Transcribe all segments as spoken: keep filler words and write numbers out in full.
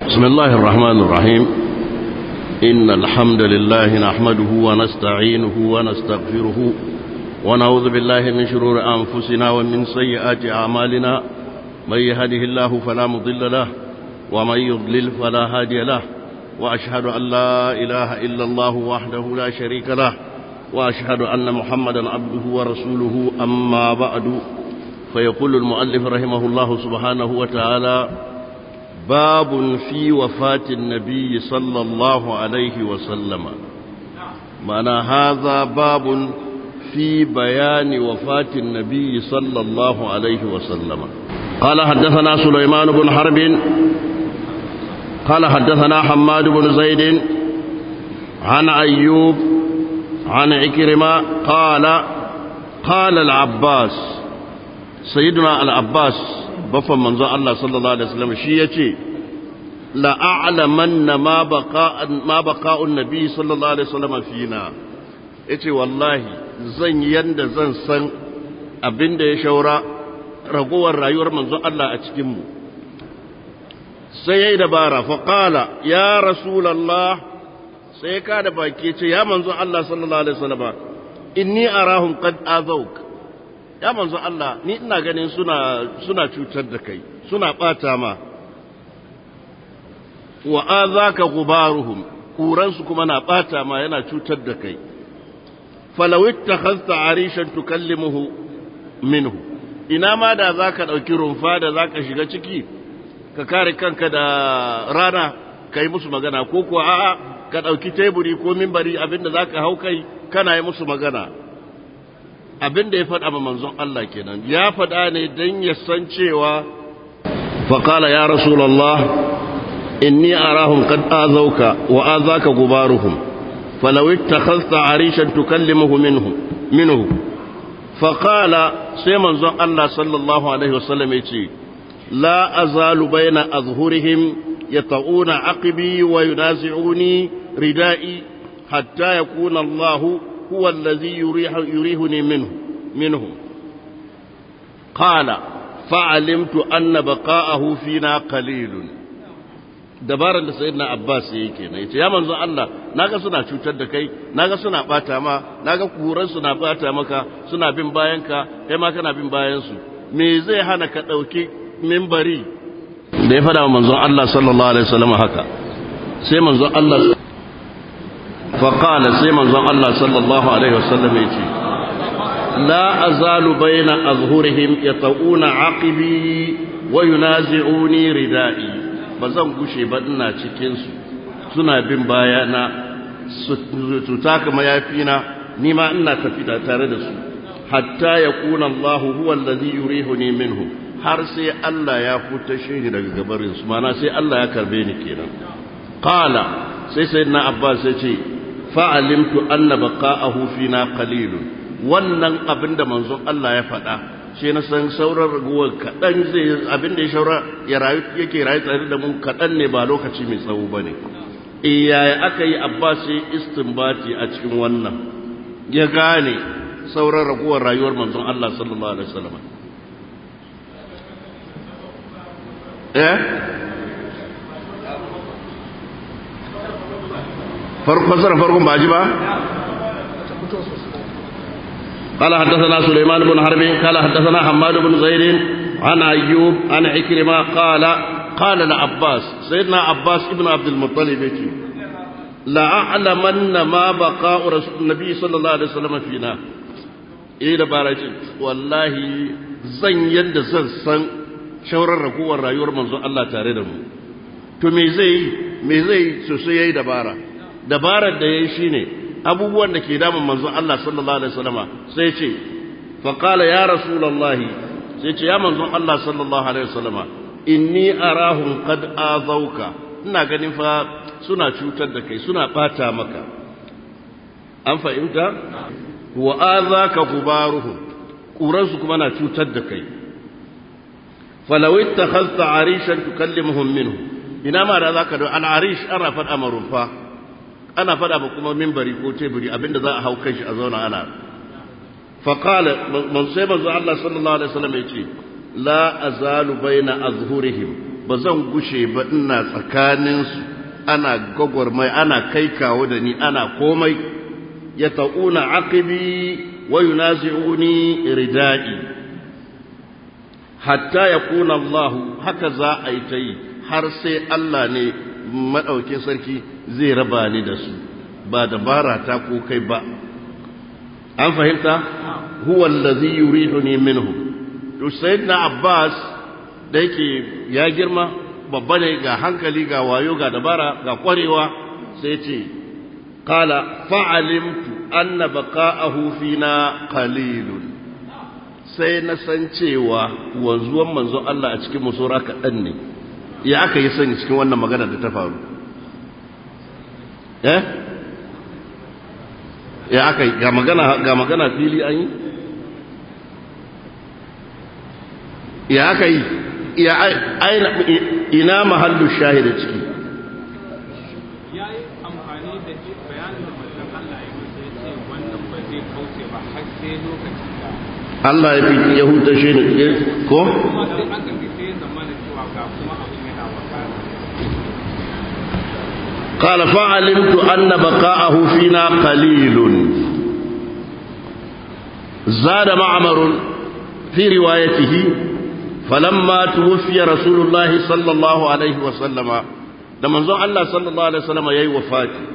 بسم الله الرحمن الرحيم إن الحمد لله نحمده ونستعينه ونستغفره ونعوذ بالله من شرور أنفسنا ومن سيئات أعمالنا من يهده الله فلا مضل له ومن يضلل فلا هادي له وأشهد أن لا إله إلا الله وحده لا شريك له وأشهد أن محمدا عبده ورسوله أما بعد فيقول المؤلف رحمه الله سبحانه وتعالى باب في وفاة النبي صلى الله عليه وسلم. معنى هذا باب في بيان وفاة النبي صلى الله عليه وسلم. قال حدثنا سليمان بن حرب قال حدثنا حماد بن زيد عن أيوب عن عكرمة قال قال العباس سيدنا العباس بفن منزو الله صلى الله عليه وسلم شي يتي لا أعلمن ما بقاء ما بقاء النبي صلى الله عليه وسلم فينا yace wallahi zan yanda zan san abin da ya shaura ragowar rayuwar manzo Allah a cikin mu sai yayi dabara fa qala ya rasulullah sai ka da baki ce ya manzo Allah sallallahu alaihi wasallam inni arahum qad azawk ya manzo Allah ni ina ganin suna suna cutar da kai suna bata ma wa azaka gubaruhum kuran su kuma na bata ma yana cutar da kai falaw ittakhadhta arishan tukallimuhu minhu ina ma da zaka dauki rumfa da zaka shiga ciki ka kare kanka da rana kai musu magana ko kuwa a'a ka dauki teburi ko minbari abinda zaka hau kai kana yi musu magana abin da ya faɗa ma manzon Allah kenan ya faɗa ne don ya san cewa faƙala ya rasulallah inni arahum qad azauka wa azaka gubaruhum falaw ittakhadhta arishan tukallimuhu minhu minhu faqala sai manzon Allah sallallahu alaihi wasallam yace la azalu baina azhurihim yata'una aqibi wa yunazi'uni ridai hatta yakuna Allahu هو الذي يريح يريحني منه منهم قال فعلمت أن بقاءه فينا قليل dabaran da sayyidina Abbas yake ne yace ya manzo Allah naga suna cutar da kai naga suna bata ma naga kuran suna bata maka suna bin bayanka kai ma kana bin bayan su me zai hana ka dauki minbari da ya fada wa manzon Allah sallallahu alaihi wasallam haka sai manzon Allah فقال سيما زن الله صلى الله عليه وسلم يجي لا أزال بين أظهرهم يطؤون عقبي وينازعوني ردائي بزن قشي بدنا تكنسو سنا بن بايانا ستاك ما يفينا نما إنا تفيدا تردسو حتى يكون الله هو الذي يريحني منهم har sai Allah ya fitashe ni daga gabarin su mana sai Allah ya karbe ni kenan qala sai sayyidina Abbas ya ce fa'alimtu anna baqa'ahu fina qalilun wannan abinda manzon Allah ya faɗa shi na san sauran raguwar kaɗan zai abinda ya shaura ya rayu yake rayu tare da mu kaɗan ne ba lokaci mai tsawo bane iyaya aka yi Abbas sai istinbati a cikin wannan ya gane sauran raguwar rayuwar manzon Allah sallallahu alaihi wasallam eh فرق فسر فرق باجبا قال حدثنا سليمان بن حرب قال حدثنا حماد بن زيد عن أيوب عن عكرمة قال قال لعباس سيدنا عباس ابن عبد المطلب لا أعلمن ما بقاء رسول النبي صلى الله عليه وسلم فينا إيه دبارة والله زن يند زن سن شورر ركوع الرأيور منذ الله تعالى to me zai me zai sosai yayi dabara dabarar da yayi shine abubuwan da ke damun manzon Allah sallallahu alaihi wasallama sai ce fa qala ya rasulullah sai ce ya manzon Allah sallallahu alaihi wasallama inni arahum qad azauka ina ganin fa suna cutar da kai suna bata maka an fahimta wa azaka gubaruhum kuran su kuma na cutar da kai falaw ittakhadhta arishan tukallimuhum minhu ina ma da zaka da al-arish ana fada marunfa ana fada ba kuma minbari ko teburi abinda za a hau kai shi a zauna ana fa qala man sai manzo Allah sallallahu alaihi wasallam yace la azalu baina azhurihim bazan gushe ba ina tsakaninsu ana gogormai ana kai kawo da ni ana komai yata'una aqibi wa yunazi'uni ridai hatta yakuna Allah haka za a yi ta yi har sai Allah ne madaukin sarki zai raba ni da su ba dabara ta ko kai ba an fahimta huwa allazi yuriduni minhu to sayyidina Abbas da yake ya girma babba ne ga hankali ga wayo ga dabara ga kwarewa sai ce qala fa'alimtu anna baqa'ahu fina qalilun sai na san cewa wanzuwan manzon Allah a cikin musura kaɗan ne ya aka yi sani cikin wannan magana da ta faru eh ya aka yi ga magana ga magana fili an yi ya aka yi ya aina ina mahallu shahida ciki yayi amfani da bayanin da manzon Allah ya yi sai ce wannan ba zai kauce ba har sai lokacin da Allah ya fi yahuda shi ne ko kuma sai aka fi sai zamana cewa ga kuma abin yana wakana قال فعلمت أن بقاءه فينا قليل زاد معمر في روايته فلما توفي رسول الله صلى الله عليه وسلم لما نزل الله صلى الله عليه وسلم يي وفاتي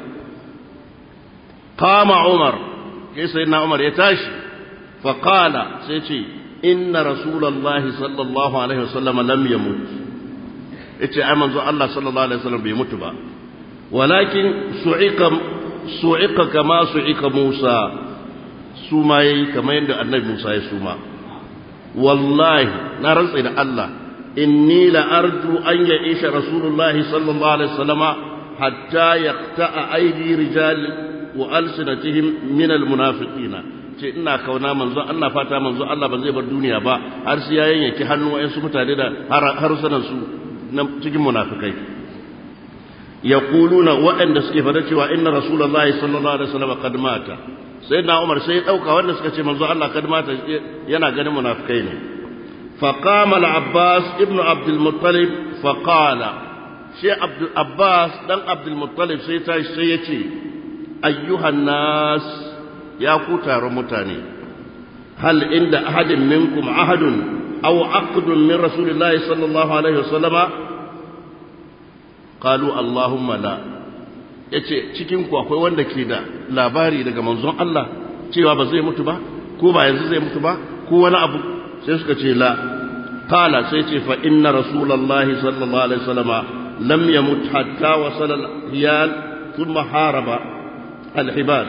قام عمر كي سيدنا عمر يتاشي فقال سيتي إن رسول الله صلى الله عليه وسلم لم يمت إتي أمن الله صلى الله عليه وسلم بيمت بقى ولكن صعق صعق كما صعق موسى سوماي كما يند النبي موسى يسوما والله نرز إلى الله إني لأرجو أن يعيش رسول الله صلى الله عليه وسلم حتى يقطع أيدي رجال وألسنتهم من المنافقين ce ina kauna manzo Allah fata manzo Allah ba zai bar duniya ba har sai ya yanke hannu wayansu mutane da harsunan su cikin munafikai yaquluna waɗanda suke fada cewa inna rasulullahi sallallahu alaihi wasallam qad mata sayyidina Umar sai ya dauka wanda suka ce manzo Allah qad mata yana ganin munafikai ne faqama al-Abbas ibn Abd al-Muttalib faqala shi Abd Abbas dan Abd al-Muttalib sai ta sai yace ayyuhan nas ya ku taron mutane hal inda ahadin minkum ahadun aw aqdun min rasulillahi sallallahu alaihi wasallam qalu allahumma la yace cikin ku akwai wanda ke da labari daga manzon Allah cewa ba zai mutu ba ko ba yanzu zai mutu ba ko wani abu sai suka ce la qala sai ce fa inna rasulullahi sallallahu alaihi wasallam lam yamut hatta wasala al-hiyal thumma haraba al-hibal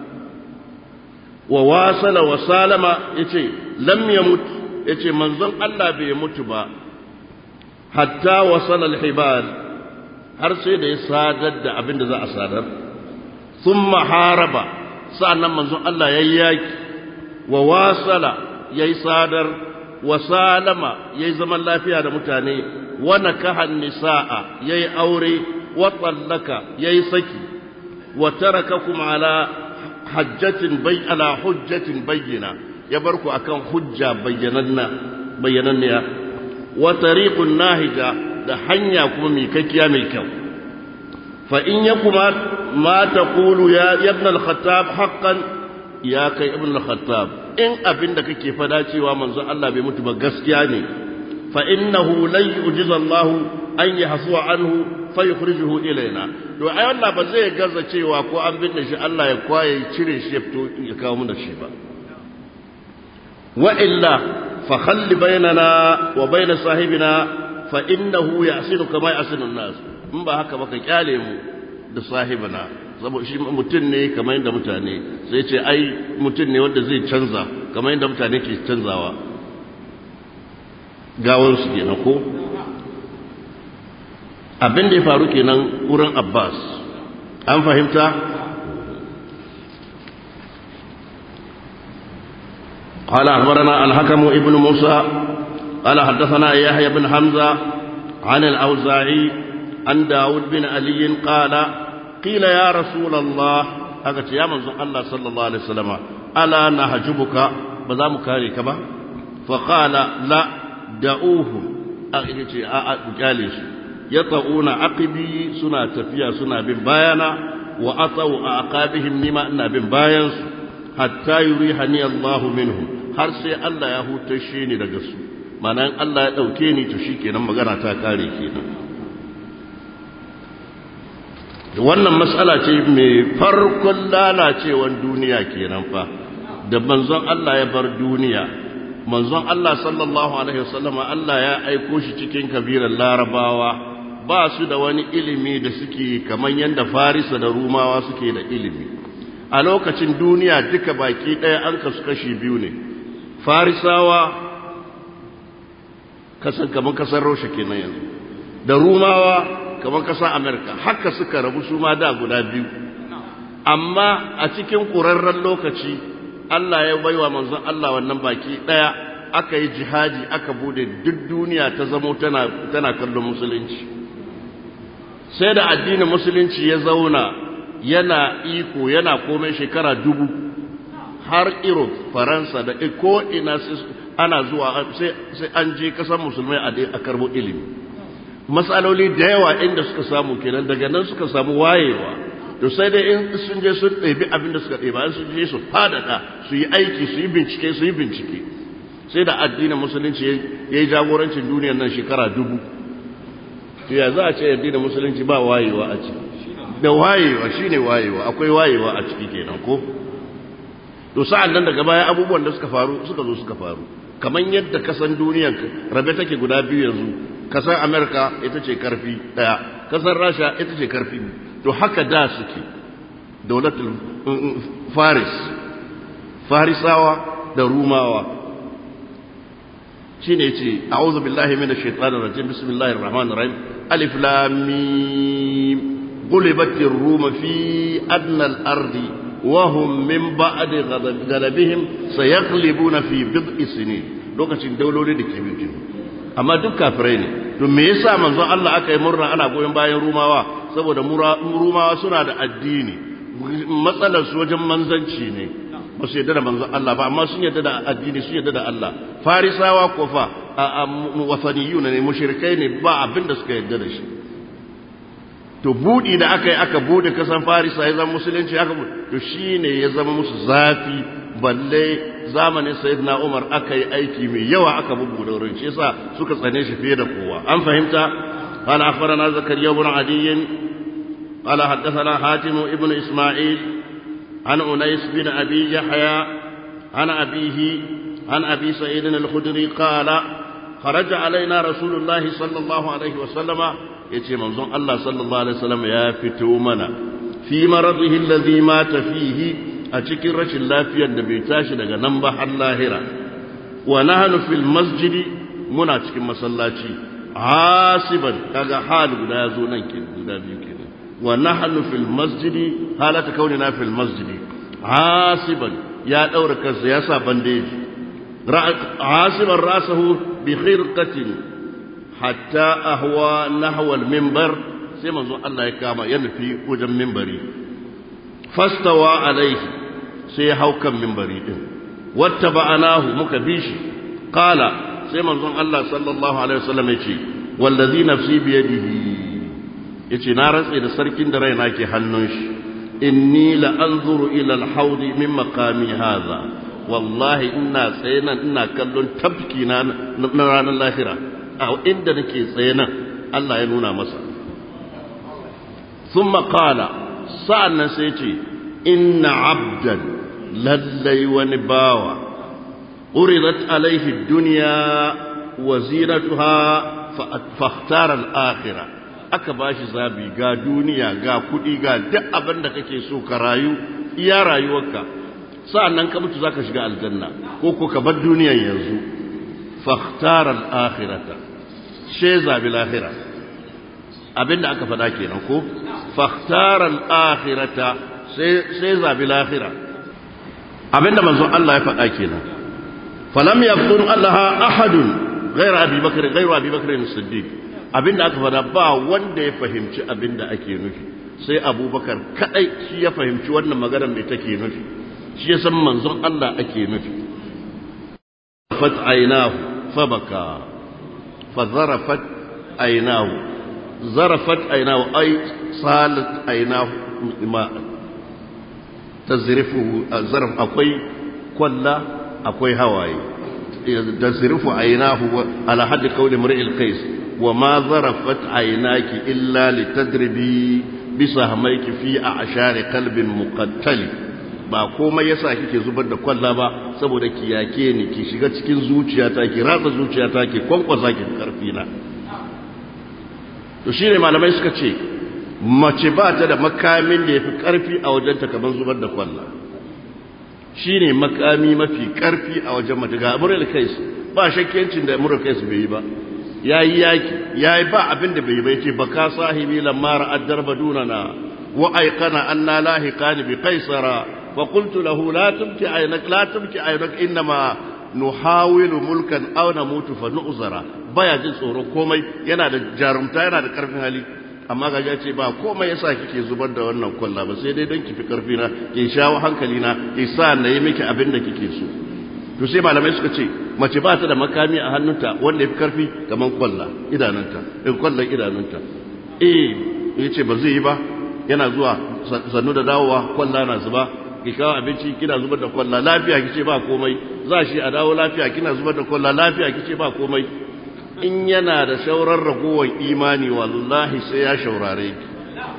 wa wasala wa salama yace lam yamut yace manzon Allah bai mutu ba hatta wasala al-hibal har sai da ya sadar da abin da za a sadar thumma haraba sa'annan manzon Allah yayi yaki wa wasala yayi sadar wa salama yayi zaman lafiya da mutane wa nakaha nisaa yayi aure wa tallaka yayi saki wa tarakakum ala hajjatin bay ala hujjatin bayyina ya barku akan hujja bayyananna bayyananniya wa tariqun nahija da hanya kuma mai kakkiya mai kyau fa in yakuma ma taqulu ya ibn al-khattab haqqan ya kai ibn al-khattab in abinda kake fada cewa manzo Allah bai mutu ba gaskiya ne fa innahu lan yujiza Allah an yahsu anhu fa yukhrijuhu ilaina to ai Allah ba zai gaza cewa ko an binne shi Allah ya kwaye cire shi ya fito ya kawo mu da shi ba wa illa fa khalli bainana wa bain sahibina fa innahu ya'sinu kama ya'sinu an-nas in ba haka ba ka kyale mu da sahibina saboda shi mutun ne kamar yadda mutane sai ce ai mutun ne wanda zai canza kamar yadda mutane ke canzawa gawar su kenan ko abin da ya faru kenan wurin Abbas an fahimta قال أخبرنا الحكم ابن موسى قال حدثنا يحيى بن حمزة عن الأوزاعي عن داود بن علي قال قيل يا رسول الله أقول يا منزل الله صلى الله عليه وسلم ألا نحجبك بذا مكاريك با فقال لا دعوه a ce a a kyale su yata'una aqibi suna tafiya suna bin bayana wa atau aqabihim nima ina bin bayan su hatta yurihani Allah minhum har sai Allah ya hutashe ni daga su ma'ana Allah ya dauke ni to shikenan magana ta kare kenan wannan mas'ala ce mai farkon lalacewan duniya kenan fa da manzon Allah ya bar duniya manzon Allah sallallahu alaihi wasallama Allah ya aiko shi cikin kabilar larabawa ba su da wani ilimi da suke kaman yanda farisa da rumawa suke da ilimi a lokacin duniya duka baki daya an kasu kashi biyu ne farisawa kasan kaman kasar roshe kenan yanzu da rumawa kaman kasar amerika haka suka rabu su ma da guda biyu amma a cikin ƙurarren lokaci Allah ya baiwa manzon Allah wannan baki daya aka yi jihadi aka bude duk duniya ta zamo tana tana kallon musulunci sai da addinin musulunci ya zauna yana iko yana komai shekara dubu har Europe Faransa da ko ina ana zuwa sai sai an je kasar musulmai a karbo ilimi matsaloli da yawa inda suka samu kenan daga nan suka samu wayewa to sai dai in sun je sun ɗebi abin da suka ɗeba sun je su fadada su yi aiki su yi bincike su yi bincike sai da addinin musulunci ya yi jagorancin duniyar nan shekara dubu to ya za a ce addinin musulunci ba wayewa a ciki da wayewa shine wayewa akwai wayewa a ciki kenan ko to sa'an nan daga baya abubuwan da suka faru suka zo suka faru kamar yadda kasan duniyar rabe take guda biyu yanzu kasar Amerika ita ce karfi daya kasar Rasha ita ce karfi to haka da suke daulatul Faris Farisawa da Rumawa shine yace a'udhu billahi minash shaitanir rajim bismillahir rahmanir rahim alif lam mim ghulibatir rum fi adna al-ardi wa hum min ba'di ghalabihim sayaghlibuna fi bid'i sinin lokacin dauloli da ke biyu amma duk kafirai ne to me yasa manzo Allah aka yi murna ana goyon bayan Rumawa saboda Rumawa suna da addini matsalar su wajen manzanci ne ba su yadda da manzon Allah ba amma sun yadda da addini sun yadda da Allah farisawa ko fa wasaniyuna ne mushrikai ne ba abin da suka yadda da shi to budi da aka yi aka bude kasan farisa ya zama musulunci aka to shine ya zama musu zafi balle zamanin sayyidina Umar aka yi aiki mai yawa aka bubuɗe wurin shi yasa suka tsane shi fiye da kowa an fahimta قال أخبرنا زكريا بن عدي قال حدثنا حاتم ابن إسماعيل عن أنيس بن أبي يحيى عن أبيه عن أبي سعيد الخدري قال خرج علينا رسول الله صلى الله عليه وسلم يتي منظوم الله صلى الله عليه وسلم يا فتومنا في مرضه الذي مات فيه أتكر رشي الله في النبي تاشي لغا نمبح اللاهرة ونحن في المسجد مناتك مسلاتي عاصبا كذا حال قد يزونن كده كده ونحن في المسجد حالة كوننا في المسجد عاصبا يا دور كذا يا سابنديج عاصبا رأسه بخرقة حتى أهوى نحو المنبر سيما الله يكاما ينفي وجم منبري فاستوى عليه سيحو كم منبري واتبعناه مكبيش قال سيما الله صلى الله عليه وسلم يقول والذي نفسي بيده yace na rantsa da sarkin da raina ke hannun shi inni la anzuru ila al-hawd min maqami hadha wallahi ina tsaye nan ina kallon tafki na na ranar lahira a inda nake tsaye nan Allah ya nuna masa thumma qala sa'annan sai yace inna 'abdan lallai wani bawa uridat alayhi ad-dunya wa zinatuha fa ikhtara al-akhirah aka ba shi zabi ga duniya ga kudi ga duk abin da kake so ka rayu iya rayuwarka sa'annan ka mutu zaka shiga aljanna ko ko ka bar duniyar yanzu fakhtara al-akhirata she zabi lahira abinda aka faɗa kenan ko fakhtara al-akhirata sai sai zabi lahira abinda manzon Allah ya faɗa kenan falam yaqdur allaha ahadun ghayra abi bakr ghayra abi bakr as-siddiq abinda aka fada ba wanda ya fahimci abinda ake nufi sai abubakar kadai shi ya fahimci wannan maganar mai take nufi shi ya san manzon Allah ake nufi fat aynahu fabaka فظرفت عيناه ظرفت عيناه أي صالت عيناه ماء تزرفه الظرف أقوي كلا أقوي هواي تزرف عيناه على حد قول امرئ القيس وما ظرفت عيناك إلا لتدربي بسهميك في أعشار قلب مقتل ba komai yasa kike zubar da kwalla ba saboda ki yake ni ki shiga cikin zuciyata ki ratsa zuciyata ki kwankwasa ki karfi na to shine malamai suka ce mace ba ta da makamin da yafi karfi a wajenta kamar zubar da kwalla shine makami mafi karfi a wajen mace ga Amrul Kais ba shakkencin da Amrul Kais bai yi ba yayi yaki yayi ba abin da bai yi ba yace baka sahibi lamma ra'ad darba dunana wa ayqana anna lahiqan bi qaisara wa qultu lahu la tabki aynak la tabki aynak inma nuhawilu mulkan aw namutu fa nu'zara baya jin tsoro komai yana da jarumta yana da karfin hali amma ga ya ce ba komai yasa kike zubar da wannan kwalla ba sai dai don ki fi karfi na ki shawo hankali na ki sa na yi miki abin da kike so to sai malamai suka ce mace ba ta da makami a hannunta wanda ya fi karfi kamar kwalla idanunta in kwallon idanunta eh yace ba zai yi ba yana zuwa sannu da dawowa kwalla na zuba ki kawo abinci kina zubar da kwalla lafiya kice ba komai za shi a dawo lafiya kina zubar da kwalla lafiya kice ba komai in yana da shaurar ragowar imani wallahi sai ya shaurare ki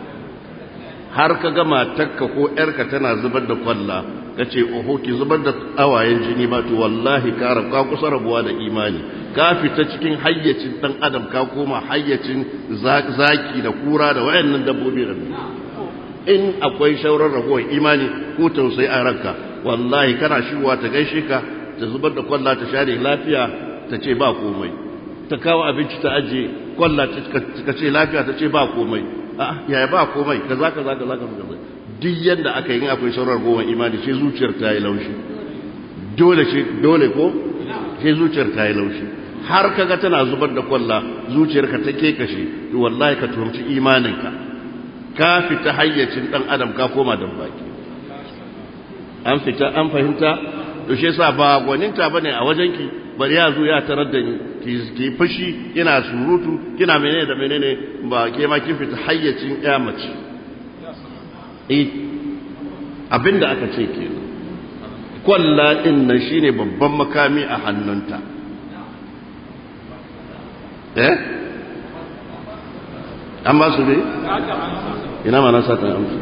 har ka ga matarka ko yarka tana zubar da kwalla kace oho ki zubar da awayen jini ba to wallahi ka ka kusa rabuwa da imani ka fita cikin hayyacin dan adam ka koma hayyacin zaki da kura da wayannan dabbobi da in akwai shaurar ragowar imani ko tausayi a ranka wallahi kana shigowa ta gaishe ka ta zubar da kwalla ta share lafiya ta ce ba komai ta kawo abinci ta aje kwalla ta ce lafiya ta ce ba komai a yaya ba komai kaza kaza kaza kaza duk yanda aka yi akwai saurar goma imani sai zuciyar ta yi laushi dole ce dole ko sai zuciyar ta yi laushi har kaga tana zubar da kwalla zuciyarka ta kekashe to wallahi ka tuhumci imaninka ka fita hayyacin dan adam ka koma dan baki an fita an fahimta to shi yasa ba gwaninta bane a wajenki bari ya zo ya tarar da ni ki fushi kina surutu kina menene da menene ba ke ma kin fita hayyacin ya mace eh abinda aka ce ke kwalla din nan shine babban makami a hannunta eh an ba su dai ina ma na satan amsa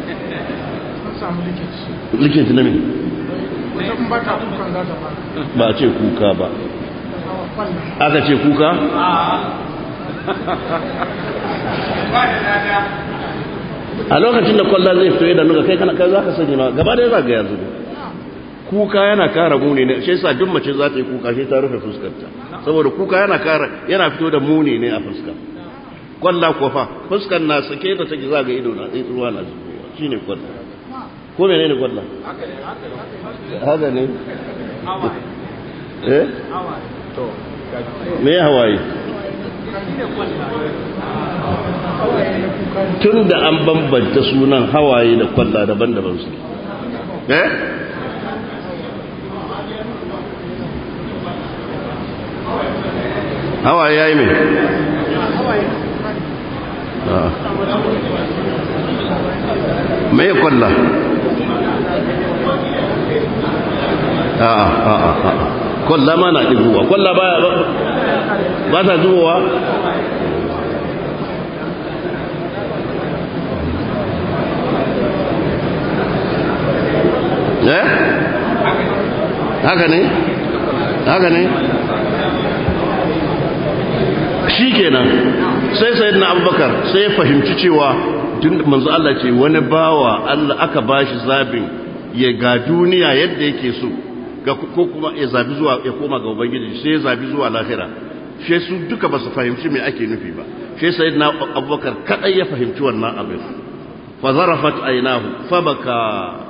likiti na me ba a ce kuka ba aka ce kuka a lokacin da kwallon zai fito da nuka kai kai za ka sani ma gaba da za ga yanzu kuka yana kara muni ne shi yasa duk mace za ta yi kuka shi ta rufe fuskarta saboda kuka yana kara yana fito da muni ne a fuska kwalla ko fa fuskar na sake da take za ga ido na tsaye ruwa na zuwa shine kwalla ko menene kwalla haka ne eh me hawaye tun da an bambanta sunan hawaye da kwalla daban-daban su eh hawaye yayi me me kwalla a a a kwalla ma na ɗigowa kwalla ba ta zubowa eh haka ne haka ne shi kenan sai sayyidina abubakar sai ya fahimci cewa tun manzo Allah ce wani bawa Allah aka bashi zabin ya ga duniya yadda yake so ko kuma ya zabi zuwa ya koma ga ubangiji sai ya zabi zuwa lahira sai su duka ba su fahimci me ake nufi ba sai sayyidina abubakar kadai ya fahimci wannan abin fa zarafat aynahu fa baka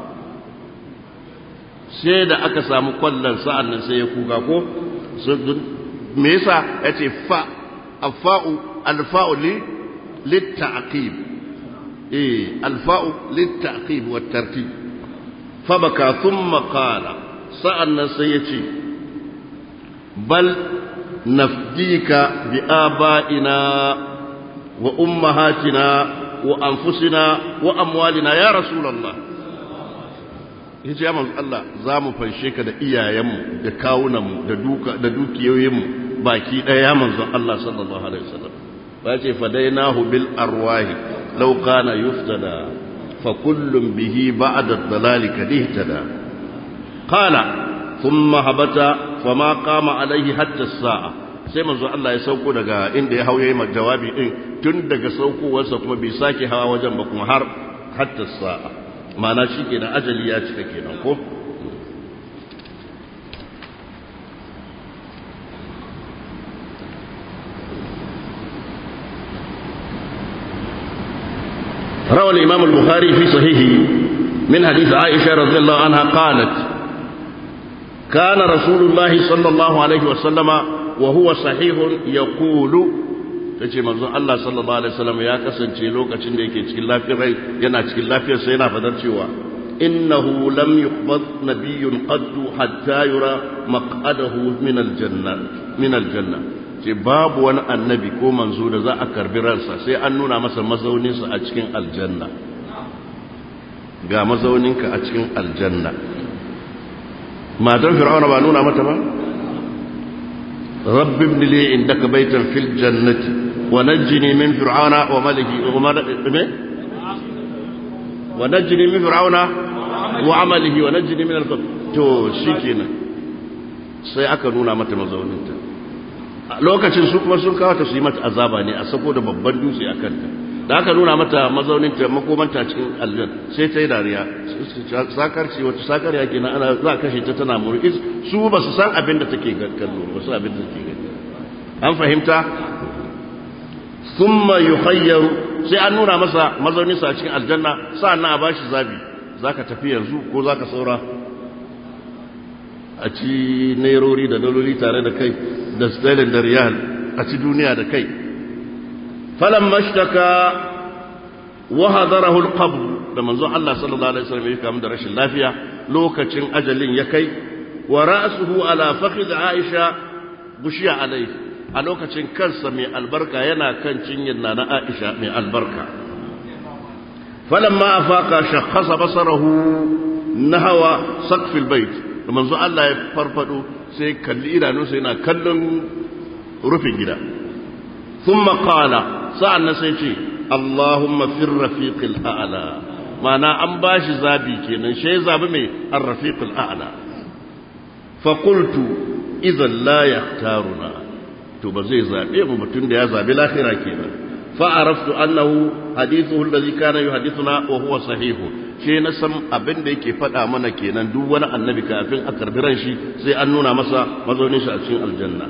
sai da aka samu kwallon sa'an nan sai ya kuka ko me yasa yace fa afa'u alfa'u li litta'qib eh alfa'u litta'qib wa tartib fa baka thumma qala sa'an nan sai ya ce bal nafdika bi abaina wa ummahatina wa anfusina wa amwalina ya rasulullah yace ya manzo Allah zamu fanshe ka da iyayenmu da kawunanmu da duka da dukiyoyinmu baki daya ya manzo Allah sallallahu alaihi wasallam ba yace fadainahu bil arwahi law kana yuftada fa kullun bihi ba'da ad-dalali kadihtada qala thumma habata fama qama alaihi hatta as-sa'a sai manzo Allah ya sauko daga inda ya hauye mai jawabi din tun daga saukowarsa kuma bai sake hawa wajen ba kuma har hatta as-sa'a ma'ana shikenan ajali ya cika kenan ko روى الإمام البخاري في صحيحه من حديث عائشة رضي الله عنها قالت كان رسول الله صلى الله عليه وسلم وهو صحيح يقول tace manzon Allah sallallahu alaihi wasallam ya kasance lokacin da yake cikin lafiyar rai yana cikin lafiyar sa yana fadar cewa innahu lam yuqbad nabiyyun qaddu hatta yura maq'adahu min aljanna min aljanna ce babu wani annabi ko manzo da za a karbi ransa sai an nuna masa mazaunin sa a cikin aljanna ga mazauninka a cikin aljanna matan fir'auna ba nuna mata ba rabbi ibn li indaka baytan fil jannati wa najjini min fir'auna wa malihi wa najjini min fir'auna wa amalihi wa najjini min al-qab to shikenan sai aka nuna mata mazauninta lokacin su kuma sun kawo ta su yi mata azaba ne a saboda babban dutse akan ta da aka nuna mata mazauninta makomanta cikin aljanna sai ta yi dariya sakarci wata sakariya kenan ana za a kashe ta tana murƙis su ba su san abin da take kallo ba su abin da take gani an fahimta thumma yukhayyaru sai an nuna masa mazauninsa a cikin aljanna sa'annan a bashi zabi zaka tafi yanzu ko zaka saura a ci nairori da daloli tare da kai da sterling da riyal a ci duniya da kai falamma ishtaka wa hadarahu alqabr da manzon Allah sallallahu alaihi wasallam ya kamu da rashin lafiya lokacin ajalin ya kai wa ra'suhu ala fakhid Aisha bushiya alaihi a lokacin kansa mai albarka yana kan cinyar nana Aisha mai albarka falamma afaqa shakhasa basarahu nahwa saqf albayt da manzon Allah ya farfado sai kalli idanunsa yana kallon rufin gida thumma qala sa'annan sai ce Allahumma fir rafiqil a'la mana an bashi zabi kenan shi zabi mai ar-rafiqil a'la fa qultu idhan la yahtaruna to ba zai zabe mu mutun da ya zabi lahira kenan fa araftu annahu hadithuhu alladhi kana yuhaddithuna wa huwa sahih shi na san abin da yake faɗa mana kenan duk wani annabi kafin a karbi ran shi sai an nuna masa mazaunin shi a cikin aljanna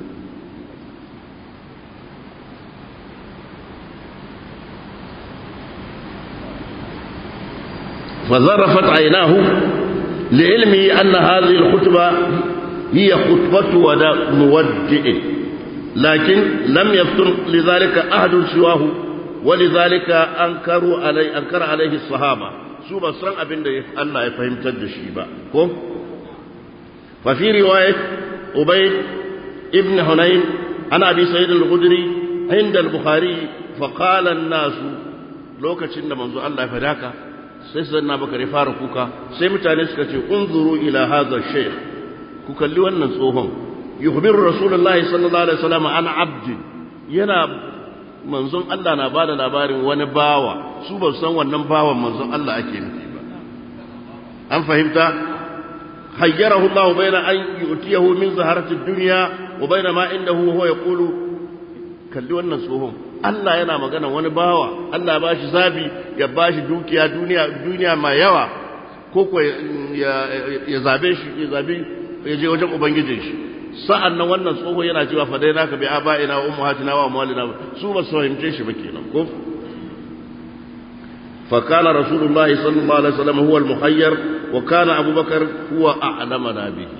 فظرفت عيناه لعلمي أن هذه الخطبة هي خطبة مودع لكن لم يفتن لذلك أحد سواه ولذلك أنكروا علي أنكر عليه الصحابة سوى صنع بن الله يفهم تدشيبا ففي رواية أبي ابن حنين عن أبي سعيد الخدري عند البخاري فقال الناس لو كتشن منذ الله فداك sai sanna baka ya fara kuka sai mutane suka ce unzuru ila hadha shaykh ku kalli wannan tsohon yukhbiru rasulullahi sallallahu alaihi wasallam an abd yana manzon Allah na bada labarin wani bawa su ba san wannan bawan manzon Allah ake nufi ba an fahimta hayyarahu Allah baina an yu'tiyahu min zaharati dunya wa baina ma indahu huwa yaqulu kalli wannan tsohon Allah yana magana wani bawa Allah ba shi zabi ya ba shi dukiya duniya duniya mai yawa ko ko ya ya zabe shi ya zabi ya je wajen ubangijin shi sa'annan wannan tsoho yana cewa fa dai naka bi aba'ina wa ummahatina wa amwalina su ba su fahimce shi ba kenan ko fa kana rasulullahi sallallahu alaihi wasallam huwa al-muhayyar wa kana abubakar huwa a'lamana bihi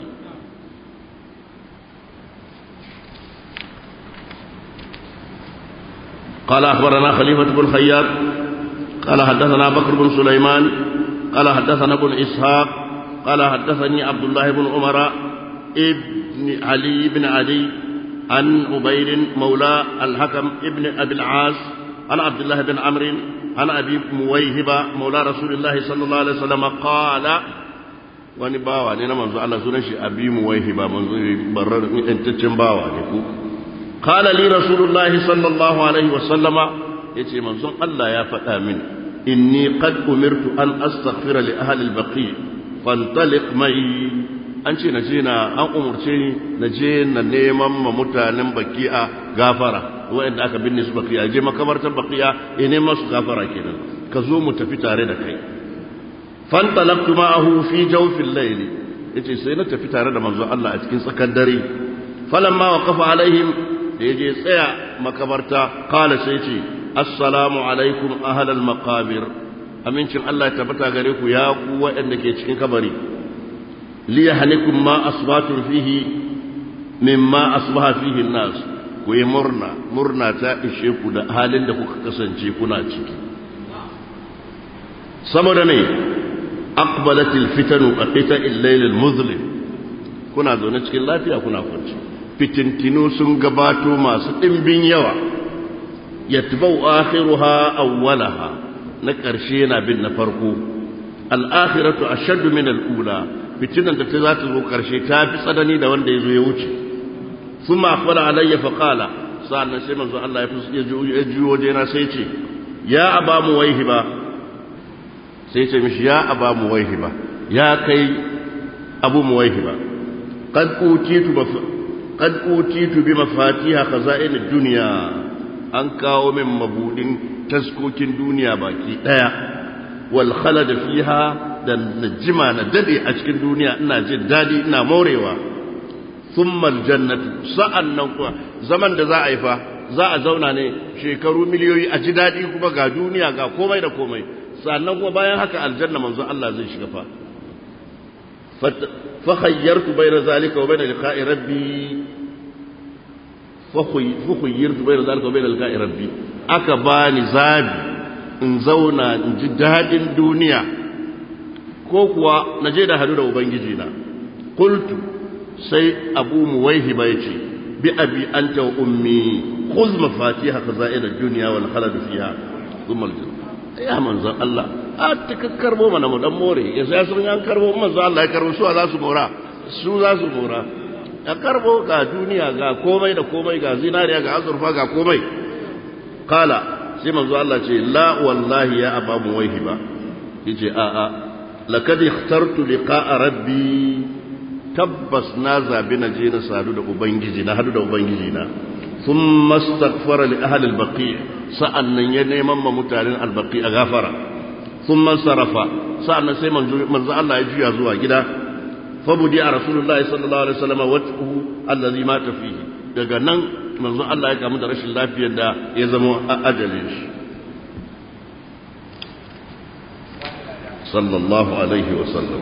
قال أخبرنا خليفة بن خياط قال حدثنا بكر بن سليمان قال حدثنا ابن إسحاق قال حدثني عبد الله بن عمر ابن علي بن علي عن عبيد مولى الحكم ابن أبي العاص عن عبد الله بن عمرو عن أبي مويهبة مولى رسول الله صلى الله عليه وسلم قال wani bawa ne na manzo Allah sunan shi abi muwaihiba manzo barar intaccen bawa ne ku qala li rasulullah sallallahu alaihi wasallama yace manzon Allah ya faɗa min inni qad umirtu an astaghfira li ahli al-baqi fantaliq mai an ce naje na an umurce ni naje na neman ma mutanen baqi'a gafara wanda aka binne su baqi'a je makabartar baqi'a eh ne masu gafara kenan ka zo mu tafi tare da kai fantalaqtu ma'ahu fi jawfil layl yace sai na tafi tare da manzo Allah a cikin tsakar dare falamma waqafa alaihim da yaje tsaya makabarta kala sai ce assalamu alaikum ahlal maqabir amincin Allah ya tabbata gare ku ya ku waɗanda ke cikin kabari li yahnikum ma asbatun fihi mimma asbaha fihi an-nas ku yi murna murna ta ishe ku da halin da kuka kasance kuna ciki saboda ne aqbalatil fitanu aqita al-layl al-muzlim kuna zaune cikin lafiya kuna kwanci fitintinu sun gabato masu dimbin yawa yatbau akhiruha awwalaha na karshe yana bin na farko al-akhiratu ashaddu min al-ula fitinan da ta za ta zo karshe ta fi tsanani da wanda yazo ya wuce thumma aqbala alayya fa qala sa'an sai manzo Allah ya juyo wajena sai ce ya aba muwaihiba sai ce mishi ya aba muwaihiba ya kai abu muwaihiba qad utitu qad utitu bi mafatiha khaza'in ad-dunya an kawo min mabudin taskokin duniya baki daya wal khalad fiha da najima na dade a cikin duniya ina jin dadi ina morewa thumma al-jannatu sa'annan kuwa zaman da za a yi fa za a zauna ne shekaru miliyoyi a ji dadi kuma ga duniya ga komai da komai sannan kuma bayan haka aljanna manzo Allah zai shiga fa fa khayyartu bayna zalika wa bayna liqa'i rabbi fa khayyartu bayna zalika wa bayna liqa'i rabbi aka bani zabi in zauna in ji dadin duniya ko kuwa naje da hadu da ubangiji na qultu sai abu muwaihiba yace bi abi anta wa ummi khudh mafatiha khaza'in ad-dunya wal khalad fiha thumma al-jannah ya manzon Allah a taka karbo mana mu dan more ya sai sun an karbo manzon Allah ya karbo su za su mora su za su mora ya karbo ga duniya ga komai da komai ga zinariya ga azurfa ga komai kala sai manzon Allah ce la wallahi ya aba muwaihiba yace a a laqad ikhtartu liqa'a rabbi tabbas na zabi na je na sadu da ubangiji na hadu da ubangiji na ثم استغفر لأهل البقيع سألنا ينمم متعلن البقيع غفر ثم انصرف سألنا سيما من الله يجي يزوى كده فبدي رسول الله صلى الله عليه وسلم وجهه الذي مات فيه daga nan manzo Allah ya kamu da rashin lafiyar da ya zama ajalin shi sallallahu alaihi wasallam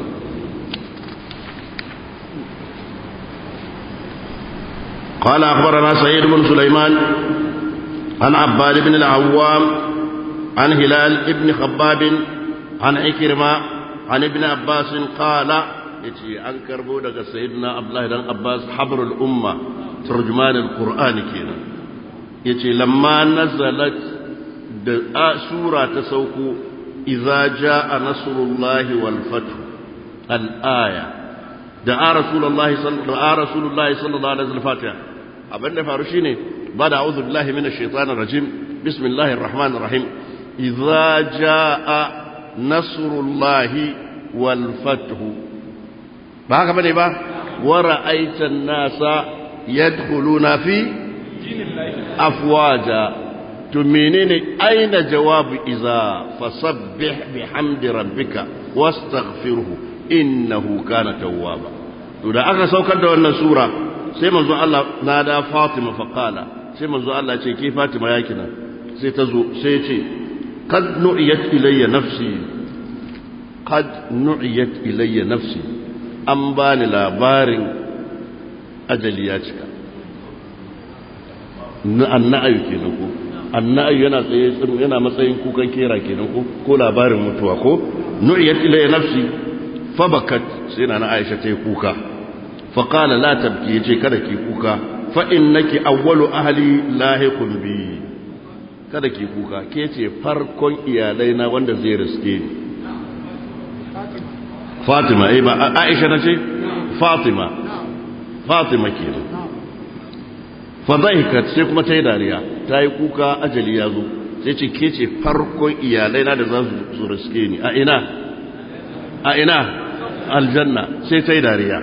قال أخبرنا سعيد بن سليمان عن عباد بن العوام عن هلال بن خباب عن عكرمة عن ابن عباس قال يتي أنكر بودك سيدنا عبد الله بن عباس حبر الأمة ترجمان القرآن كينا يتي لما نزلت سورة تسوق إذا جاء نصر الله والفتح الآية دعا رسول الله صلى دعا رسول الله صلى الله عليه وسلم فاتحة abin da faru shine ba da a'udhu billahi minash shaitanir rajim bismillahir rahmanir rahim idza jaa nasrullahi wal fath ba haka bane ba wa ra'aita an-nasa yadkhuluna fi afwaja to menene aina jawabu idza fasabbih bihamdi rabbika wastaghfirhu innahu kana tawwaba to da aka saukar da wannan sura sai manzo Allah nada Fatima fa qala sai manzo Allah ce ke Fatima yake nan sai ta zo sai ce qad nu'iyat ilayya nafsi qad nu'iyat ilayya nafsi an bani labarin ajali ya cika annabi kenan ko annabi yana tsaye yana matsayin kukan kera kenan ko ko labarin mutuwa ko nu'iyat ilayya nafsi fa bakat sai na Aisha ta yi kuka fa qala la tabki yace kada ki kuka fa innaki awwalu ahli lahiqun bi kada ki kuka ke ce farkon iyalai na wanda zai riske ni Fatima eh ba Aisha nace Fatima Fatima kenan fa dhahikat sai kuma tayi dariya tayi kuka ajali ya zo sai ce ke ce farkon iyalai na da za su riske ni a ina a ina aljanna sai tayi dariya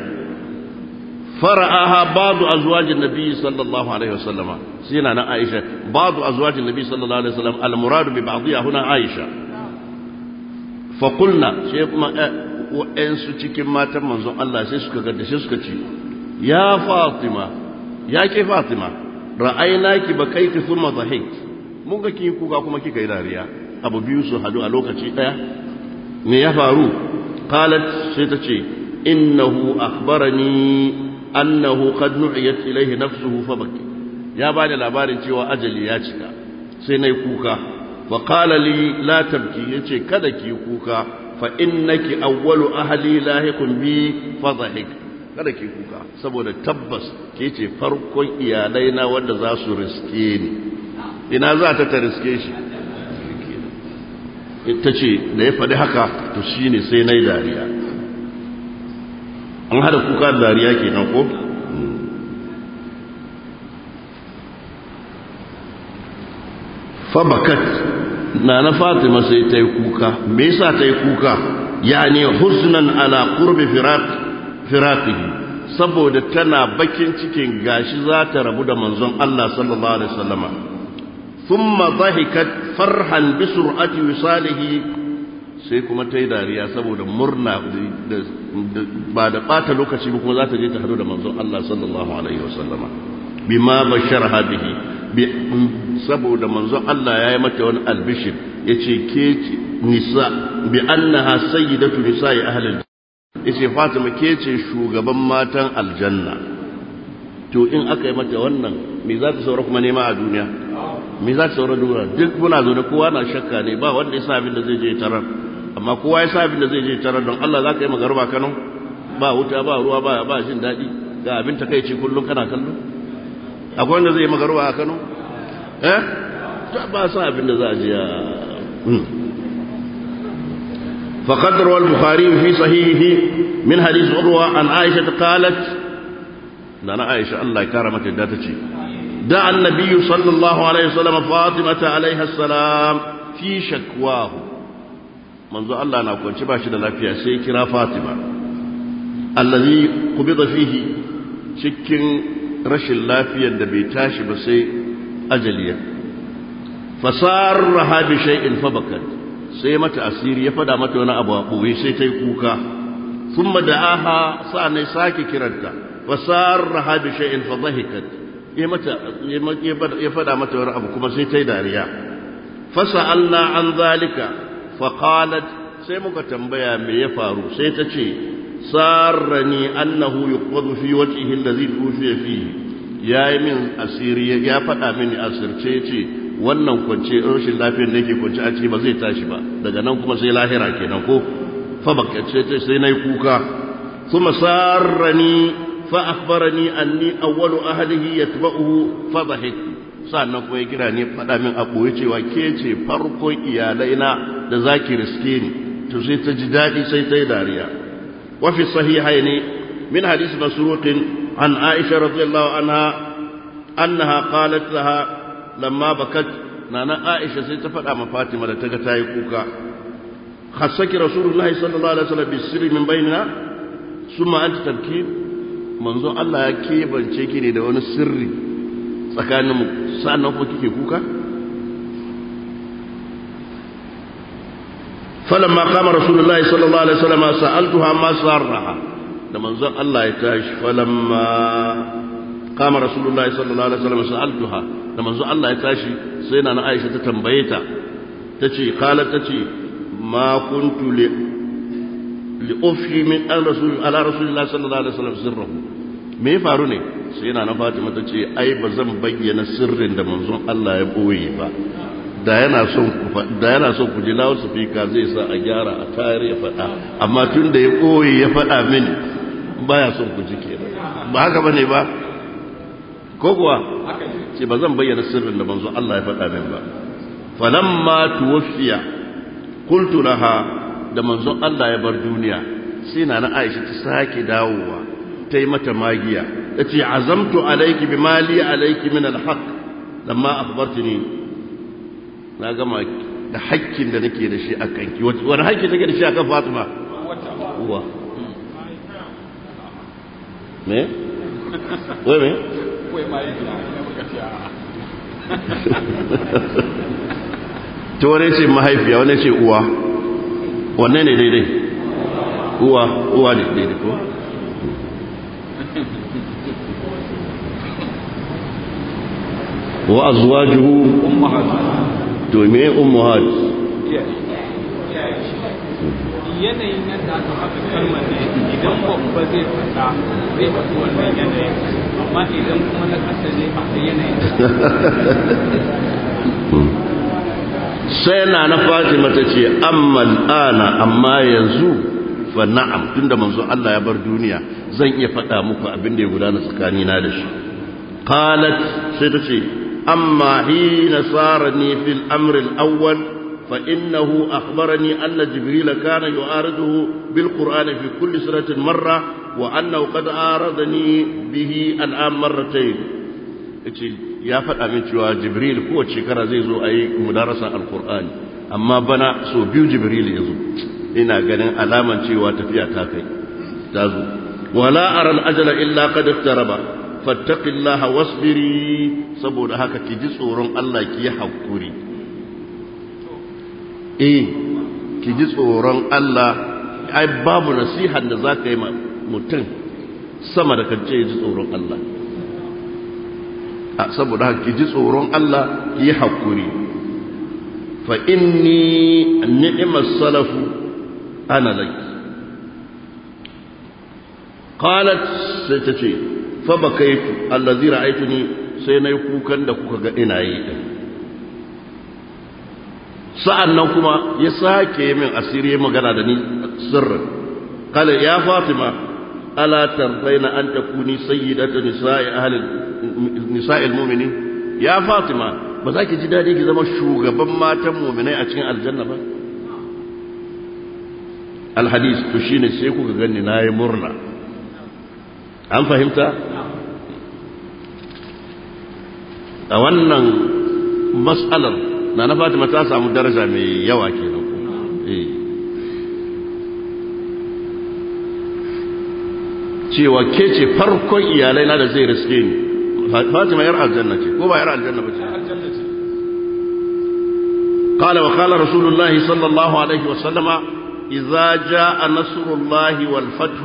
فرآها بعض أزواج النبي صلى الله عليه وسلم سينا عائشة بعض أزواج النبي صلى الله عليه وسلم المراد ببعضها هنا عائشة فقلنا شيء ما وإنسو تكي ما تمنزو الله سيسكا قد سيسكا يا فاطمة يا كي فاطمة رأيناك بكيت ثم ضحكت munga ki kuka kuma kika yi dariya abu biyu su hadu a lokaci daya me ya faru qalat sai ta ce innahu akhbarani annahu qad nu'iyat ilayhi nafsuhu fabaki ya bani labarin cewa ajali ya cika sai nayi kuka wa qala li la tabki yace kada ki kuka fa innaki awwalu ahli lahiqun bi fadhahik kada ki kuka saboda tabbas ke ce farkon iyalai na wanda za su riske ni ina za ta ta riske shi ita ce da ya faɗi haka to shine sai nayi dariya an hada kuka da dariya kenan ko fa bakat na na Fatima sai ta yi kuka me yasa ta yi kuka yani husnan ala qurbi firaq firaqihi saboda tana bakin cikin gashi za ta rabu da manzon Allah sallallahu alaihi wasallama thumma dhahikat farhan bi sur'ati wisalihi sai kuma ta yi dariya saboda murna ba da ɓata lokaci ba kuma za ta je ta hadu da manzon Allah sallallahu alaihi wasallama bima basharaha bihi saboda manzon Allah ya yi mata wani albishir yace ke nisa bi annaha sayyidatu nisa'i ahli yace Fatima ke ce shugaban matan aljanna to in aka yi mata wannan me za ta saura kuma nema a duniya me za ta saura duniya duk muna zo da kowa na shakka ne ba wanda ya sa abin da zai je tarar amma kowa ya sa abin da zai je tarar don Allah za ka yi magarba Kano ba wuta ba ruwa ba ba jin daɗi ga abin takeici kullum kana kallo akwai wanda zai yi magarba a Kano eh ba sa abin da za a je ya فقد روى البخاري في صحيحه من حديث عروة عن عائشة قالت لنا عائشة الله كرمت الداتشي دعا النبي صلى الله عليه وسلم فاطمة عليها السلام في شكواه منذ الله نقول شباش للافيا سيكرا فاطمة الذي قبض فيه شكين رش اللافيا دبيتاش بسي أجليا فصارها بشيء فبكت sai mata asiri ya fada mata wani abu a ɓoye sai ta yi kuka sun mada'aha sa'anai sake kiranta fasarraha bi shay'in fa dhahikat ya fada mata wani abu kuma sai ta yi dariya fasa'alna an zalika fa qalat sai muka tambaya me ya faru sai ta ce sarrani annahu yuqadu fi wajhihi alladhi tufiya fihi yayi min asiri ya fada mini asirce ce wannan kwance rashin lafiyar da yake kwance a ciki ba zai tashi ba daga nan kuma sai lahira kenan ko fa bakace sai nayi kuka kuma sarrani fa akhbarani anni awwalu ahlihi yatba'uhu fa dhahiktu sannan kuma ya kira ni fada min a boye cewa ke ce farkon iyalaina da zaki riske ni to sai ta ji dadi sai ta yi dariya wa fi sahihaini min hadith masruq an aisha radhiyallahu anha annaha qalat laha lamma bakat nana Aisha sai ta faɗa ma Fatima da taga tayi kuka khassaki rasulullahi sallallahu alaihi wasallam bisirri min bainina summa anta tabki manzo Allah ya kebance ki ne da wani sirri tsakanin mu sannan ko kike kuka falamma qama rasulullahi sallallahu alaihi wasallam sa'altuha ma sarraha da manzo Allah ya tashi falamma qama rasulullahi sallallahu alaihi wasallam sa'altuha da manzo Allah ya tashi sai na Aisha ta tambaye ta tace qalat tace ma kuntu li li ufshi min an rasul ala rasulillahi sallallahu alaihi wasallam sirruhu me faru ne sai na Fatima tace ai bazan bayyana sirrin da manzon Allah ya boye ba da yana son ku da yana son ku ji lawo speaker zai sa a gyara a tare ya fada amma tun da ya boye ya fada mini baya son ku ji kenan ba haka bane ba ko kuwa ce ba zan bayyana sirrin da manzo Allah ya faɗa min ba falamma tuwfiya qultu laha da manzo Allah ya bar duniya sai na Aisha ta sake dawowa ta yi mata magiya tace azamtu alayki bima li alayki min alhaq lamma akhbartini na gama da hakkin da nake da shi akan ki wani hakki take da shi akan Fatima uwa me wai me wai mai gida muka ce to wani ce mahaifiya wani ce uwa wanne ne daidai uwa uwa ne daidai ko wa azwajuhu ummahat to me ummahat yanayin yadda aka faɗi kalmar ne idan babba zai fata zai faɗi wannan yanayin amma idan kuma na ƙasa ne a yanayin sai na na Fatima ta ce amma al'ana amma yanzu fa na'am tunda manzo Allah ya bar duniya zan iya faɗa muku abin da ya gudana tsakanina da shi qalat sai ta ce amma hina sarani fil amr al-awwal فإنه أخبرني أن جبريل كان يعارضه بالقرآن في كل سنة مرة وأنه قد عارضني به الآن مرتين يا فتى من شوى جبريل هو شكرا زيزو أي مدارسة القرآن أما بنا سو بيو جبريل يزو إنا قلن ألاما شوى تفيا تاكي تازو ولا أرى الأجل إلا قد اقترب فاتق الله واصبري سبو لهاك كجس ورم الله كي حقوري eh ki ji tsoron Allah ai babu nasihan da za ka yi mutum sama da kance ya ji tsoron Allah a saboda haka ki ji tsoron Allah ki yi hakuri fa inni ni'mas salafu ana laki qalat sai ta ce fa bakaitu allazi ra'aytuni sai nayi kukan da kuka ga ina yi sa'an nan kuma ya sake min asiri magana da ni sirrin kala ya Fatima ala tarbaina an takuni sayyidatu nisa'i ahli nisa'il mu'minin ya Fatima ba za ki ji dadi ki zama shugaban matan mu'minai a cikin aljanna ba alhadis to shine sai kuka ganni nayi murna an fahimta a wannan mas'alar na na Fatima ta samu daraja mai yawa kenan eh cewa ke ce farkon iyalai na da zai riske ni Fatima yar aljanna ce ko ba yar aljanna ba ce aljanna ce قال وقال رسول الله صلى الله عليه وسلم إذا جاء نصر الله والفتح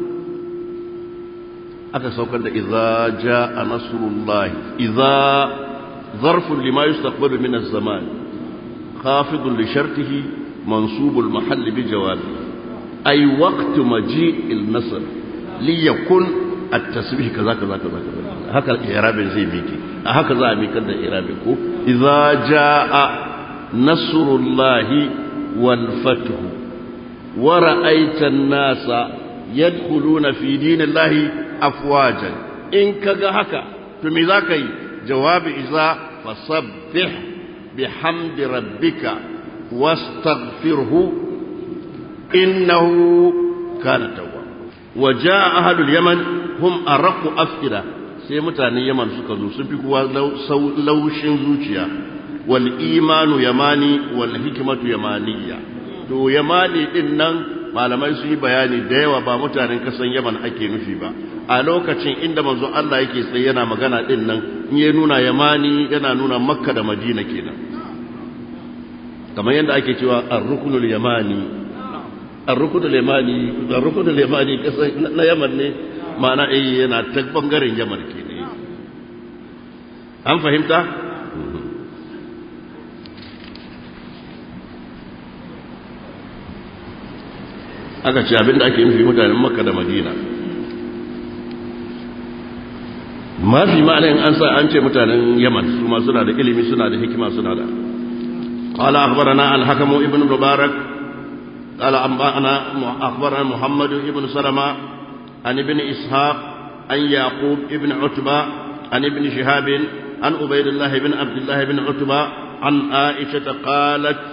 aka saukar da idza jaa nasrullahi idza ظرف لما يستقبل من الزمان خافض لشرطه منصوب المحل بجوابه أي وقت مجيء النصر ليكن التسبيح كذا كذا كذا كذا هكذا إعراب زي ميكي هكذا ميكي إعرابك إذا جاء نصر الله والفتح ورأيت الناس يدخلون في دين الله أفواجا إن كذا هكا تمذاكي جواب إذا فصبح بحمد ربك واستغفره إنه كان توابا وجاء أهل اليمن هم أرق أفئدة سيمتان اليمن سكزو سبكوا لوشن زوجيا والإيمان يماني والحكمة يمانية تو يماني إنن malamai su yi bayani da yawa ba mutanen kasan Yaman ake nufi ba a lokacin inda manzo Allah yake tsaye yana magana din nan in ya nuna Yamani yana nuna Makka da Madina kenan kamar yadda ake cewa ar-ruknul yamani ar-ruknul yamani ar-ruknul yamani kasan na Yaman ne ma'ana eh yana ta bangaren Yaman kenan an fahimta aka ce abinda ake nufi mutanen Makka da Madina mafi ma'anin an sa an ce mutanen Yaman su ma suna da ilimi suna da hikima suna da qala akhbarana al-hakim ibn mubarak qala anba'ana akhbarana muhammad ibn salama an ibn ishaq an yaqub ibn utba عن ابن شهاب عن عبيد الله بن عبد الله بن عتبة عن عائشة قالت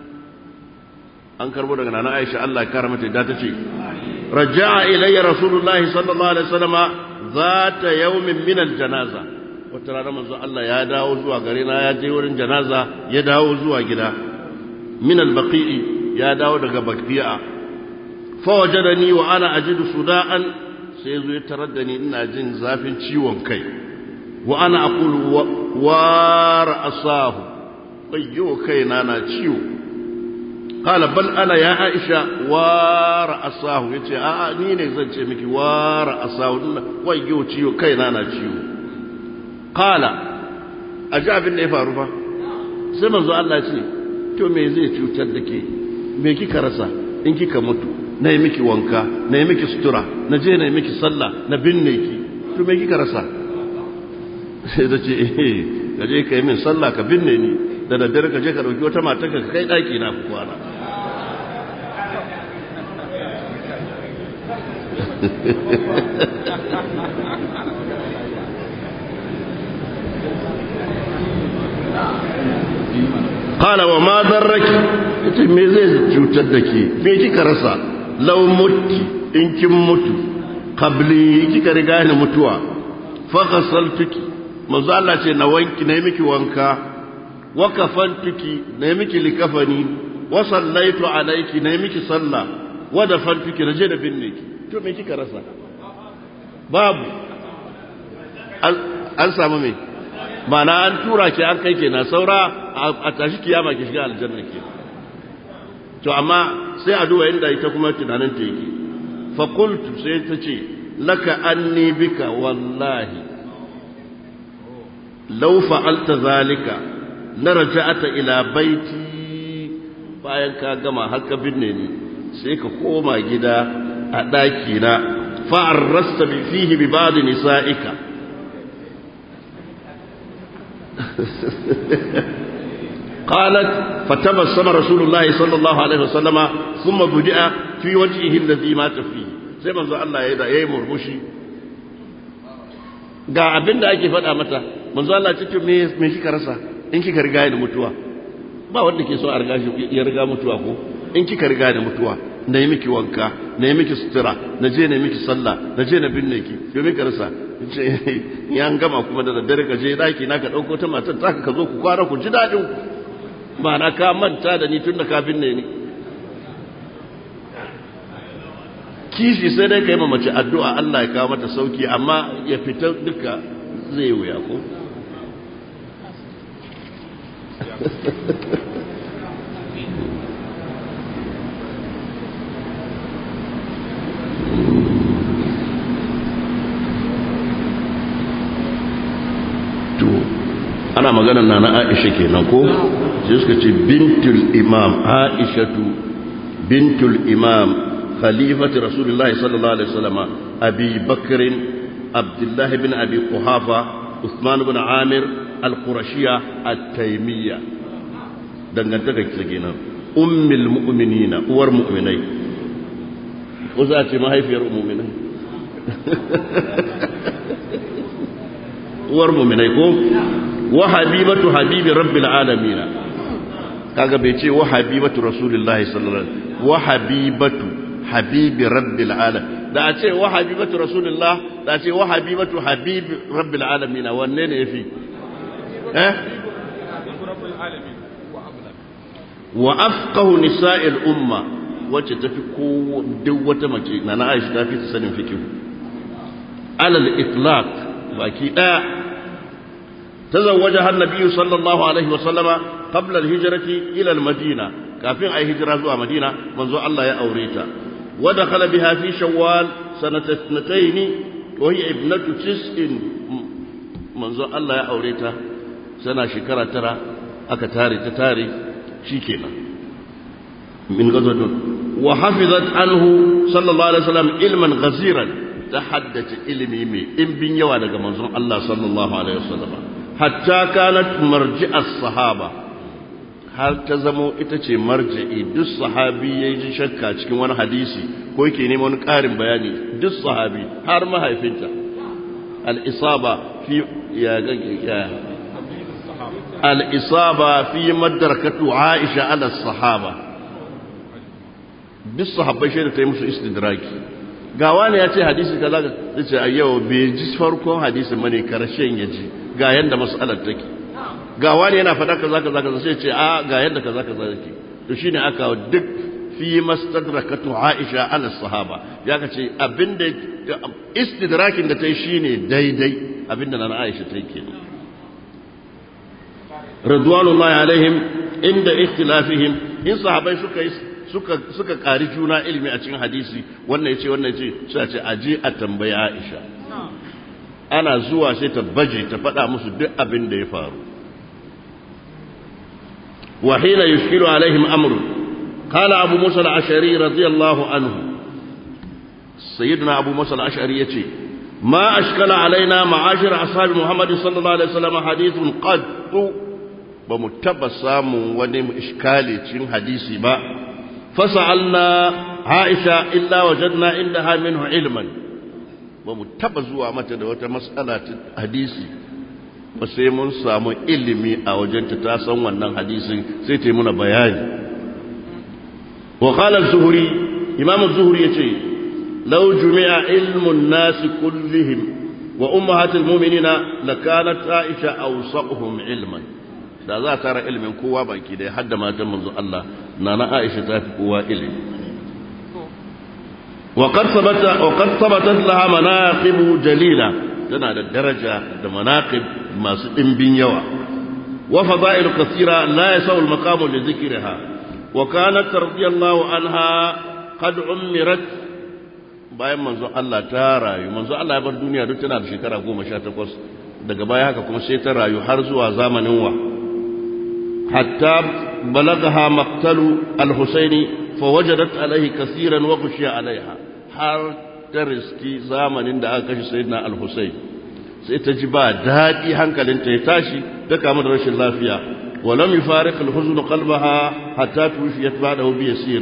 أنكر بدنا أنا عائشة الله كرمت داتشي رجع إلي رسول الله صلى الله عليه وسلم ذات يوم من الجنازة وترى رمز الله يا داو زوا غرينا يا جيور الجنازة يا داو زوا غدا من البقيع يا داو daga baqiya فوجدني وأنا أجد صداعا سيزو يتردني إن أجن زافين ciwon kai وأنا أقول ورأساه ويو كينا أنا ciwo قال بل أنا يا عائشة ورأساه يتي آه نيني زنتي مكي ورأساه ويو ciwo كينا أنا ciwo قال أجاب إني فاروفا سيما زو الله يتي تو ميزي cutar da ke me kika rasa in kika mutu na yi miki wanka na yi miki sutura na je na yi miki sallah na binne ki to me kika rasa sai da ce eh ka je ka yi min sallah ka binne ni da daddare ka je ka dauki wata mata ka kai daki na ku kwana قال وما ذرك me zai cutar da ke me kika rasa law mutti in kin mutu qabli kika riga ni mutuwa fa ghasaltuki manzo Allah ce na wanki na miki wanka wa kafantuki na miki likafani wa sallaitu alayki na miki sallah wa dafantuki na je da binne ki to me kika rasa babu an samu me mana an tura ki an kai kenan saura a tashi kiyama ki shiga aljanna ke to amma sai a duba inda ita kuma tunanin ta yake fa qultu sai ta ce laka anni bika wallahi law fa'alta zalika la raja'ata ila baiti bayan ka gama har ka binne ni sai ka koma gida a daki na fa arrasta bi fihi bi ba'd nisa'ika قالت فتبسم رسول الله صلى الله عليه وسلم ثم بدأ في وجهه الذي مات فيه sai manzo Allah ya yi murmushi ga abin da ake faɗa mata manzo Allah ce me me kika rasa in kika riga da mutuwa ba wanda ke so a riga shi ya riga mutuwa ko in kika riga da mutuwa na yi miki wanka na yi miki sutura na je na yi miki sallah na je na binne ki yo me ka rasa ya gama kuma da daddare ka je daki na ka dauko ta matar taka ka zo ku kwara ku ji dadin ba na ka manta da ni tun da ka binne ni kishi sai dai kai ma mace addu'a Allah ya kawo mata sauki amma ya fita duka zai wuya ko ana maganar na na Aisha kenan ko sai suka ce bintul imam Aishatu bintul imam khalifati rasulullahi sallallahu alaihi wasallam Abi Bakr Abdullah ibn Abi Quhafa Uthman ibn Amir al-Qurashiyya at-Taymiyya dangantaka kenan ummul mu'minina uwar mu'minai ko za ce mahaifiyar mu'minai uwar mu'minai ko wa habibatu habibi rabbil alamin kaga bai ce wa habibatu rasulullahi sallallahu alaihi wasallam wa habibatu habibi rabbil alamin da a ce wa habibatu rasulullah da a ce wa habibatu habibi rabbil alamin wanne ne yafi eh wa afqahu nisa'il umma wacce tafi ko duk wata mace na Aisha tafi ta sanin fiqh alal itlaq baki daya تزوجها النبي صلى الله عليه وسلم قبل الهجرة إلى المدينة كافين أي هجرة زوى مدينة منذ الله يا أوريتا ودخل بها في شوال سنة اثنتين وهي ابنة تسع منذ الله يا أوريتا سنة شكرة ترى أكتاري تتاري شيكينا من غزوة وحفظت عنه صلى الله عليه وسلم علما غزيرا تحدث علمي مي إن بن يوانا منذ الله صلى الله عليه وسلم hatta kanat marji'as sahaba har ta zamo ita ce marji'i duk sahabi yayi ji shakka cikin wani hadisi ko yake neman wani ƙarin bayani duk sahabi har mahaifinta al-isaba fi ya ya al-isaba fi madrakatu Aisha ala sahaba bis sahabbai shi da tayi musu istidraki ga wani ya ce hadisi kaza zai ce ayyau bai ji farkon hadisin bane karshen ya ji ga yanda mas'alar take ga wani yana faɗa kaza kaza kaza sai ce a ga yanda kaza kaza yake to shine aka duk fi mastadrakatu Aisha ala sahaba ya kace abinda istidrakin da tayi shine daidai abinda nan Aisha take kenan radwanullahi alaihim inda ikhtilafihim in sahabbai suka yi suka suka kari juna ilimi a cikin hadisi wannan yace wannan yace sai a ce aje a tambayi Aisha ana zuwa sai ta baje ta faɗa musu duk abin da ya faru wa hina yushkilu alaihim amr qala abu musa al-ash'ari radiyallahu anhu sayyidina abu musa al-ash'ari yace ma ashkala alaina ma'ashir ashabi muhammad sallallahu alaihi wasallam hadithun qad ba mu taba samun wani iskali cikin hadisi ba fasa'alna aisha illa wajadna indaha minhu ilman ba mu taba zuwa mata da wata mas'ala ta hadisi ba sai mun samu ilimi a wajenta ta san wannan hadisin sai ta yi muna bayani wa qala az-zuhri imam az-zuhri yace law jumi'a ilmu an-nas kullihim wa ummahatul mu'minina lakanat aisha awsaqhum ilman da za ta tara ilimin kowa baki da hadda matan manzo Allah nana aisha ta fi kowa ilimi وقد ثبت وقد ثبتت لها مناقب جليلة تنا الدرجة المناقب ما سدين يوا وفضائل كثيرة لا يسوى المقام لذكرها وكانت رضي الله عنها قد عمرت bayan manzo Allah ta rayu manzo Allah ya bar duniya duk tana da shekara goma sha takwas daga baya haka kuma sai ta rayu har zuwa zamanin wa hatta balagaha maqtalu al-Husaini فوجدت عليه كثيرا وغشي عليها har ta riski zamanin da aka kashe sayyidina al-Husayn sai ta ji ba daɗi hankalinta ya tashi ta kamu da rashin lafiya walam yufariq al-huzn qalbaha hatta tuwfiyat ba'dahu bi yasir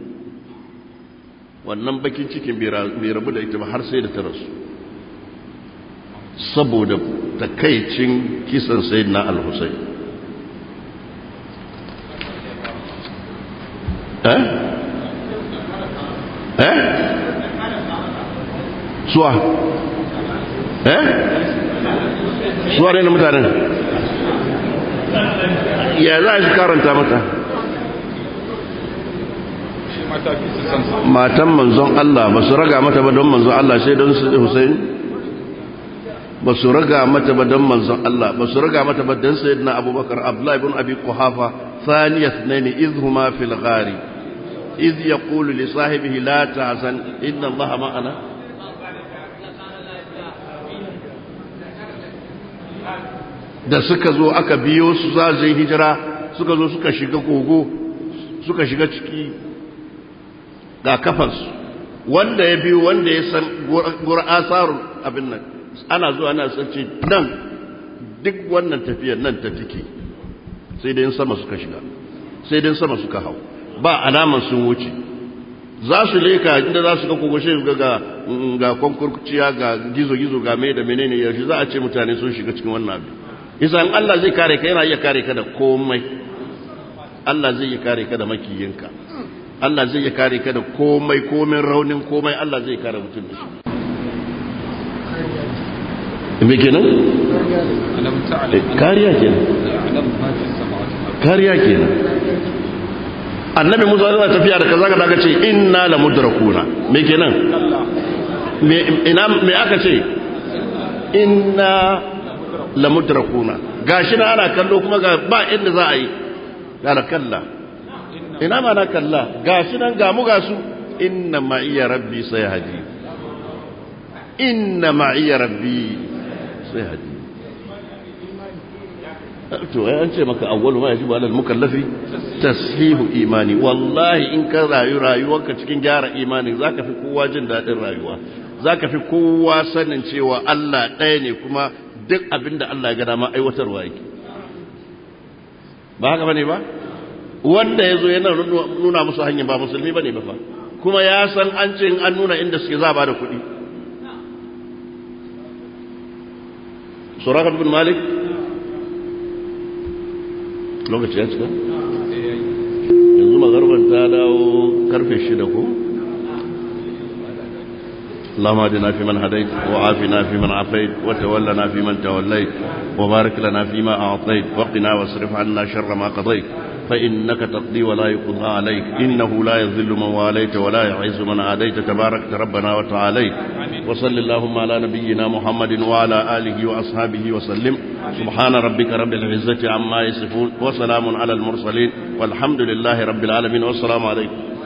wannan bakin cikin bai rabu da ita ba har sai da ta rasu saboda takaicin kisan sayyidina al-Husayn eh eh suwa eh suwa ne mutanen ya za shi karanta mata matan manzon Allah ba su raga mata ba don manzon Allah sai don Hussein ba su raga mata ba don manzon Allah ba su raga mata ba don sayyidina Abubakar Abdullah ibn Abi Quhafa ثانية اثنين إذ هما في الغار إذ يقول لصاحبه لا تحزن إن الله معنا da suka zo aka biyo su za su yi hijira suka zo suka shiga kogo suka shiga ciki ga kafansu wanda ya biyo wanda ya san gur'asarun abin nan ana zuwa ana sace nan duk wannan tafiyar nan ta tike sai dai sama suka shiga sai dai sama suka hau ba alaman sun wuce za su leka inda za su ga kogoshe ga ga ga konkurciya ga gizo-gizo ga mai da menene yaushe za a ce mutane sun shiga cikin wannan abin isa in Allah zai kare ka yana iya kare ka da komai Allah zai iya kare ka da makiyinka Allah zai iya kare ka da komai komai raunin komai Allah zai kare mutum da shi me kenan kariya kenan kariya kenan annabi Musa yana tafiya da kaza ga daga ce inna la mudrakuna me kenan me ina me aka ce inna la mudrakuna gashi na ana kallo kuma ga ba inda za a yi kana kalla ina ma na kalla gashi nan ga mu gasu inna ma iya rabbi sayhadi inna ma iya rabbi sayhadi to ai an ce maka awwalu ma yajibu alal mukallafi tashihu imani wallahi in ka rayu rayuwarka cikin gyara imani zaka fi kowa jin dadin rayuwa zaka fi kowa sanin cewa Allah ɗaya ne kuma duk abinda Allah ya ga dama aiwatarwa yake ba haka bane ba wanda yazo yana nuna musu hanya ba musulmi bane ba fa kuma ya san an ce in an nuna inda suke za ba da kuɗi Suraka bin Malik lokaci ya cika yanzu magarban ta dawo karfe shida ko اللهم اهدنا فيمن هديت وعافنا فيمن عافيت وتولنا فيمن توليت وبارك لنا فيما أعطيت وقنا واصرف عنا شر ما قضيت فإنك تقضي ولا يقضى عليك إنه لا يذل من واليت ولا يعز من عاديت تبارك ربنا وتعاليت وصل اللهم على نبينا محمد وعلى آله وأصحابه وسلم سبحان ربك رب العزة عما يصفون وسلام على المرسلين والحمد لله رب العالمين والسلام عليكم